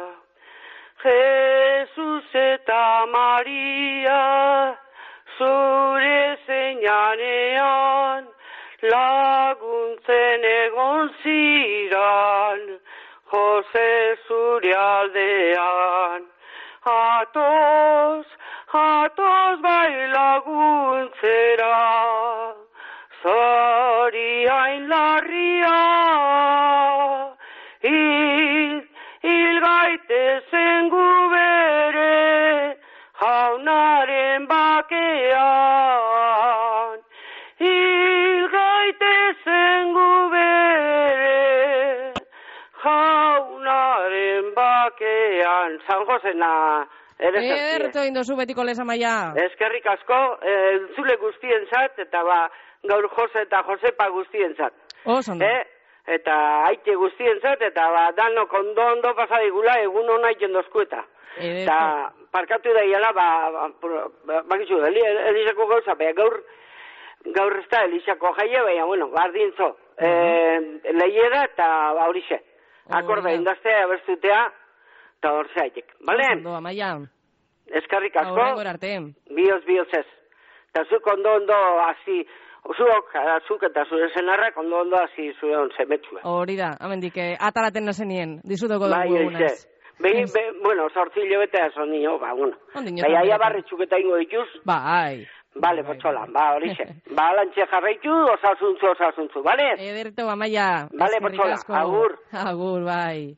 Jesus eta Maria, zure zeinanean, laguntzen egon ziran, Jose zure aldean. Atoz bai laguntzera, zori hain larria, gaitezen gubere jaunaren bakean. Gaitezen gubere jaunaren bakean. San Josena ere zertie. Erto indozu betiko lesamaia. Eskerrik asko, zule guztien zat, eta gaur Jose eta Josepa guztien zat. Osondo. Eta aite guztien zat, eta danok ondo pasadigula egun hona iten dozkueta. Eta parkatu da hiela, bakizu, Elisako gauza, gaur ez da Elisako jaie, baina, bueno, bardintzo. Lehiera eta horixe. Akorda, indaztea, abertzutea, eta hor zaitek. Bale? Ondo, amaia. Eskarrik asko. Aurrengor arte. Bioz ez. Eta zuk ondo hazi... Zuk eta zure zenarrak ondo hazi zuen zemetxua. Hori da, amendik, ataraten nazenien, dizutoko dugu egunaz. Bueno, sortzi hilobetea esan nio, bueno. Aia barritxuk eta ingo dituz. Bai. Bale, potxola, horixe. Lantxe jarraitu, osasuntzu, bale? Ederto, amaia. Bale, potxola, agur. Agur, bai.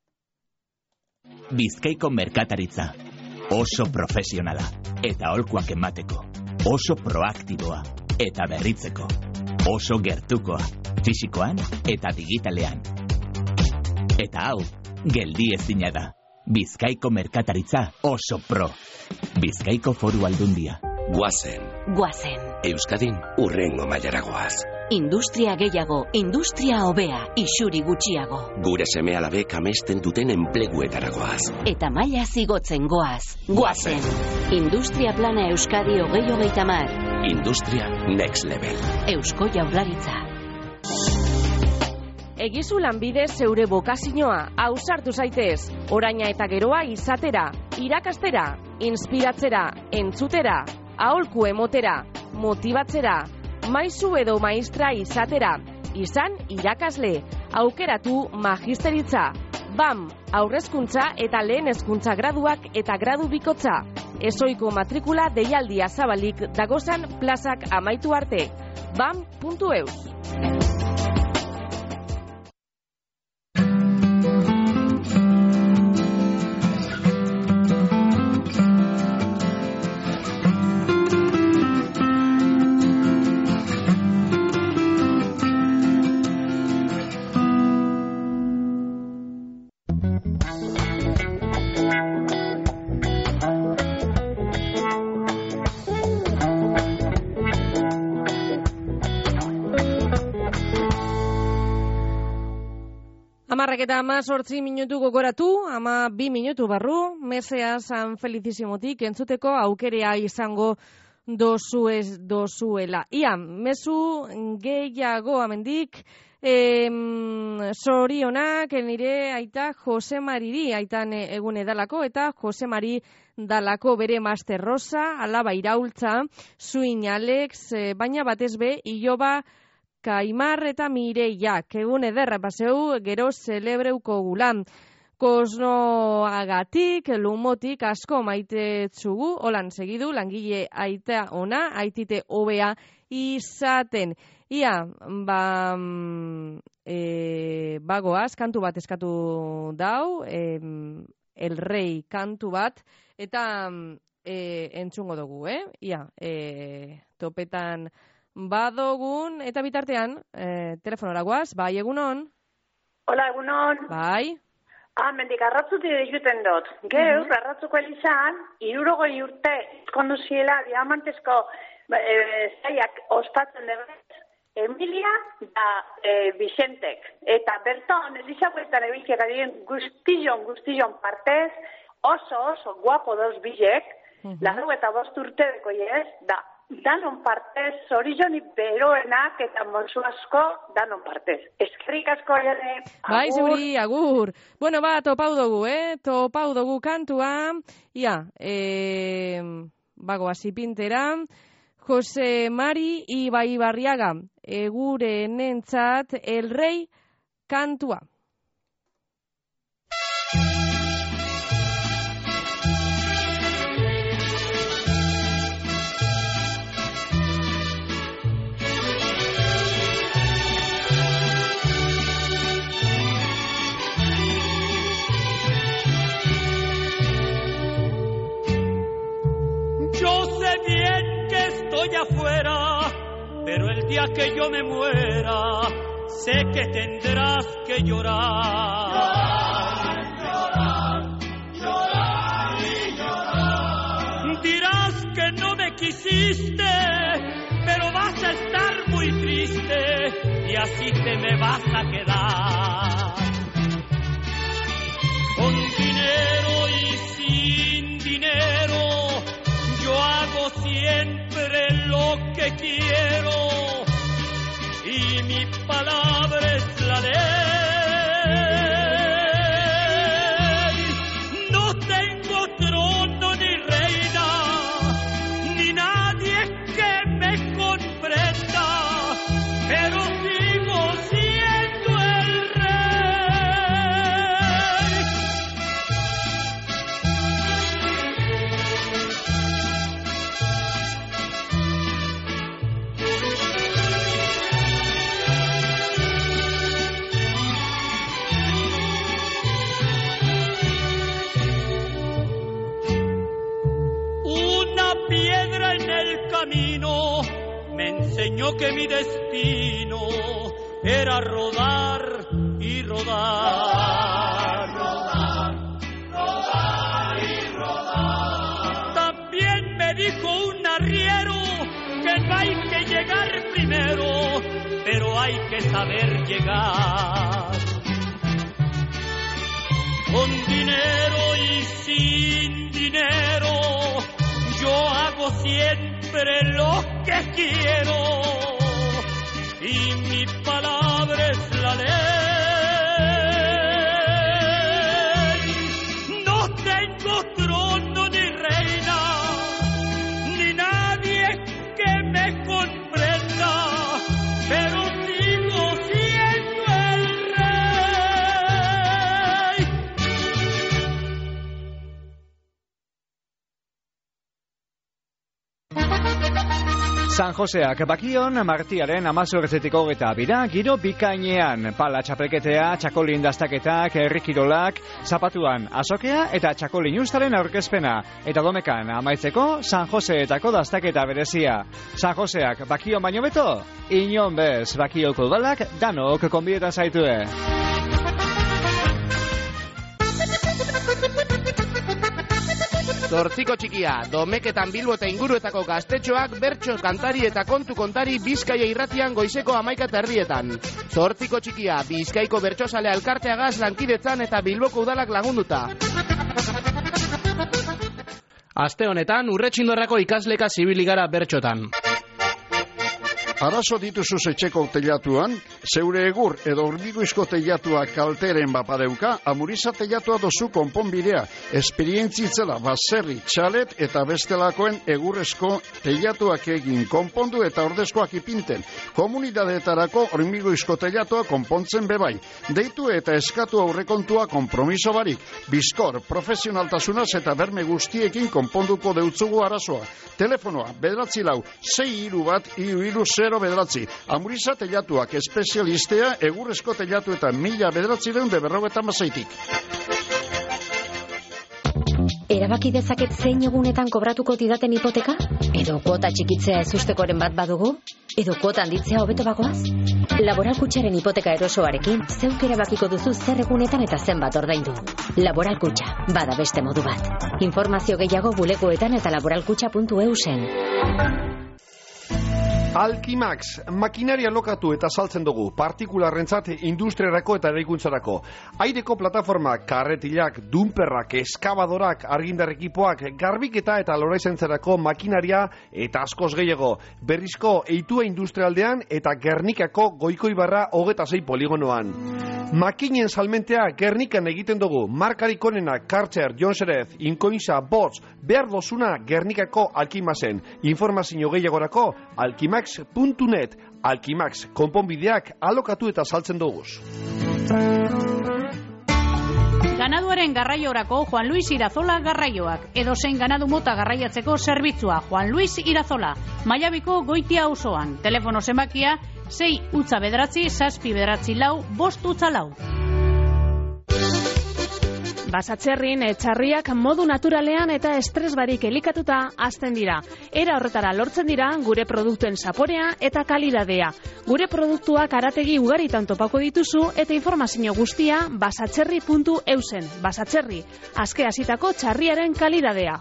Bizkaiko merkataritza. Oso profesionala. Eta holkuak emateko. Oso proaktiboa. Eta berritzeko. Oso gertukoa. Fisikoan eta digitalean. Eta hau, geldi ezina da. Bizkaiko merkataritza oso pro. Bizkaiko Foru Aldundia. Guazen. Euskadin urrengo mailara goaz. Industria gehiago, industria hobea, isuri gutxiago. Gure seme-alabek amesten duten enpleguetara goaz. Eta maila zigotzen goaz. Guazen. Industria plana Euskadi 2030. Industria Next Level. Eusko Jaurlaritza. Egizu lanbidez zeure bokazioa, ausartu zaitez, oraina eta geroa izatera, irakastera, inspiratzera, entzutera, aholku emotera, motibatzera, maizu edo maistra izatera, izan irakasle, aukeratu magisteritza, BAM, aurrezkuntza eta lehen hezkuntza graduak eta gradu bikotza, ezoiko matrikula deialdia zabalik dagozan plazak amaitu arte, bam.eus. 11:18 minutu gogoratu, 12 minutu barru, mesea San Felicissimotik entzuteko aukerea izango dozuela. Ia, mezu gehiago amendik, sorionak nire aita Jose Mariri, aitan egun edalako, eta Jose Mari dalako bere Master Rosa, alaba iraultza, Suin Alex, baina batez be, Iloba Kaimar eta Mireiak, egun ederra paseu, gero celebreuko gulan. Kosnoagatik, lumotik asko maite txugu, holan segidu, langile aita ona, aitite hobea izaten. Ia, bagoaz, kantu bat eskatu dau, El Rei kantu bat, eta entzungo dugu, Ia, topetan badogun, eta bitartean, telefonora guaz, bai, egunon? Hola, egunon. Bai. Mendik arratzuti dijuten dut. Gero, arratzuko elizan, 60 urte konduziela diamantezko zaiak ospatzen dugu, Emilia da Vicentek. Eta berton, Elizabuetan ebilkek adien guztillon partez, oso guapo doz bilek, lagu eta 5 urte deko da, danon partez, zorizoni beroenak eta monsu asko danon partez. Eskerrik asko jane, agur. Bai, zuri, agur. Bueno, topau dugu, topau dugu kantua. Ia, bagoa zipintera. Jose Mari Ibai Barriaga, egure nentzat El Rei kantua. Yo sé bien que estoy afuera, pero el día que yo me muera, sé que tendrás que llorar. Llorar y llorar. Dirás que no me quisiste, pero vas a estar muy triste y así te me vas a quedar. Con dinero y sin dinero, yo hago siempre lo que quiero y mi palabra es la ley. No tengo trono ni reina, ni nadie que me comprenda, pero sigo siendo el piedra en el camino me enseñó que mi destino era rodar y rodar. Rodar y rodar. También me dijo un arriero que no hay que llegar primero, pero hay que saber llegar. Con dinero y sin dinero, yo hago siempre lo que quiero y mi palabra es la ley. No tengo trono ni reina, ni nadie que me comprenda, pero sigo siendo el rey. San Joseak bakion martiaren 18-22 giro bikainean, pala txapelketea, txakolin dastaketak, herrikirolak, zapatuan azokea eta txakolin ustaren aurkezpena. Eta domekan amaitzeko San Joseetako dastaketa berezia. San Joseak bakion baino beto, inon bez bakioko udalak danok konbietan zaitue. Zortziko txikia, Domeketan Bilbo eta inguruetako gaztetxoak bertso kantari eta kontu kontari Bizkaia irratian goizeko 11:00. Zortziko txikia, Bizkaiko bertsozale elkarteagaz lankidetzan eta Bilboko udalak lagunduta. Aste honetan, Urretxindorrako ikasleka zibili gara bertxotan. Arazo dituzu etxeko teilatuan, zeure egur edo hormigoizko teilatua kalteren bapadeuka, Amuriza teilatua dozu konponbidea, esperientzitzela baserri, txalet eta bestelakoen egurrezko teilatuak egin konpondu eta ordezkoak ipinten. Komunidadeetarako hormigoizko teilatua konpontzen bebai. Deitu eta eskatu aurrekontua konpromiso barik. Bizkor, profesionaltasunaz eta berme guztiekin konponduko deutzugu arazoa. Telefonoa, 9-4-6-3-1-3-0 bederatzi. Amuriza teilatuak espezialistea egurrezko teilatu eta 1956-tik. Erabaki dezaket zein egunetan kobratuko didaten hipoteka? Edo kuota txikitzea ezustekoren bat badugu? Edo kuota handitzea hobeto bagoaz? Laboral Kutxaren hipoteka erosoarekin, zeuk erabakiko duzu zer egunetan eta zenbat ordaindu. Laboral Kutxa, bada beste modu bat. Informazio gehiago bulegoetan eta laboralkutxa.eusen. Alkimax, makinaria lokatu eta saltzen dugu, partikularrentzat industriarako eta eraikuntzarako. Aireko plataformak, karretilak, dumperrak, eskabadorak, argindar ekipoak, garbiketa eta loraizentzarako makinaria eta askoz gehiago. Berrizko Eitua industrialdean eta Gernikako Goikoibarra 26 poligonoan. Makinen salmentea Gernikan egiten dugu, markarik onenak Kartzer, Jonserez, Inkoinza, Bots, behar dozuna Gernikako Alkimaxen. Informazio gehiagorako alkimax.net. Alkimax, konponbideak alokatu eta saltzen duguz. Ganaduaren garraiorako Juan Luis Irazola garraioak. Edozein ganadu mota garraiatzeko zerbitzua Juan Luis Irazola. Maiabiko Goitia auzoan. Telefono zenbakia 6-7-6-7-4 Basatzerrin etxarriak modu naturalean eta estres barik elikatuta hazten dira. Era horretara lortzen dira gure produktuen zaporea eta kalidadea. Gure produktuak arategi ugaritan topako dituzu eta informazio guztia basatzerri.eusen. Basatzerri, aske hasitako txarriaren kalidadea.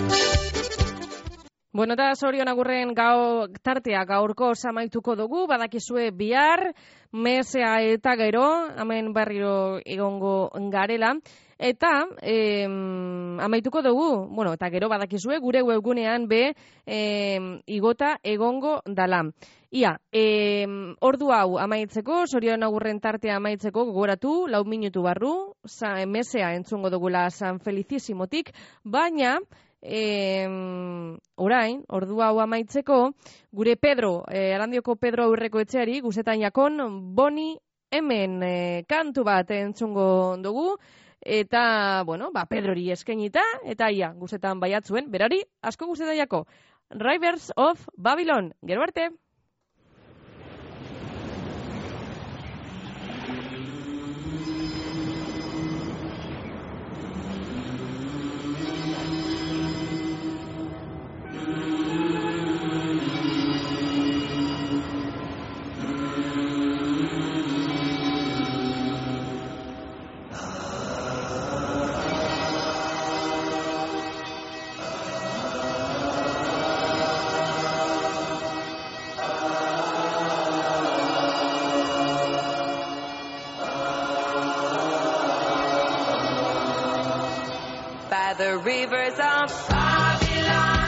Bueno, eta Zorion agurren tartea gaurko samaituko dugu, badakizue bihar, mesea eta gero, hemen berriro egongo garela. Eta amaituko dugu, bueno, eta gero badakizue gure webgunean igota egongo dala. Ia, ordu hau amaitzeko, Zorion agurren tartea amaitzeko gogoratu, 4 minutu barru, mesea entzungo dugula San Felicissimotik, baina orain, ordu hau amaitzeko, gure Pedro, Arandioko Pedro aurreko etxeari, guzetan jakon, boni hemen kantu bat entzungo dugu, eta, bueno, Pedrori eskainita, eta ia, guzetan baiatzuen, berari, asko guzetan jako, Rivers of Babylon, gero arte! The rivers of Babylon.